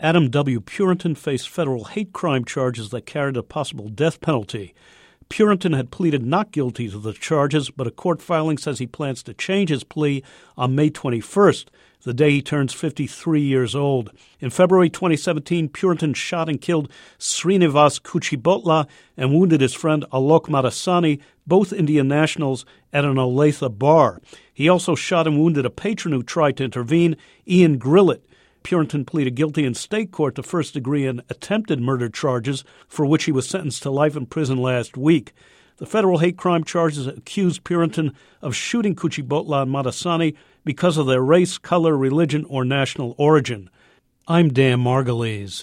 Adam W. Purinton faced federal hate crime charges that carried a possible death penalty. Purinton had pleaded not guilty to the charges, but a court filing says he plans to change his plea on May 21st, the day he turns 53 years old. In February 2017, Purinton shot and killed Srinivas Kuchibhotla and wounded his friend Alok Madasani, both Indian nationals, at an Olathe bar. He also shot and wounded a patron who tried to intervene, Ian Grillett. Purinton pleaded guilty in state court to first-degree and attempted murder charges, for which he was sentenced to life in prison last week. The federal hate crime charges accused Purinton of shooting Kuchibhotla and Madasani because of their race, color, religion, or national origin. I'm Dan Margulies.